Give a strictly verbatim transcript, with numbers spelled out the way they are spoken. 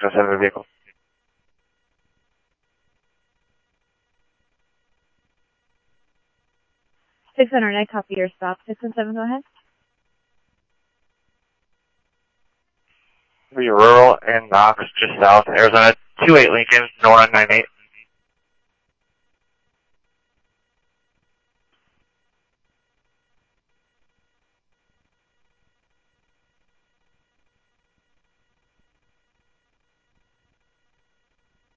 oh seven vehicle. six hundred, I copy your stop. six one seven, go ahead. Be rural in Knox, just south, Arizona, two eight Lincoln, Nora nine eight.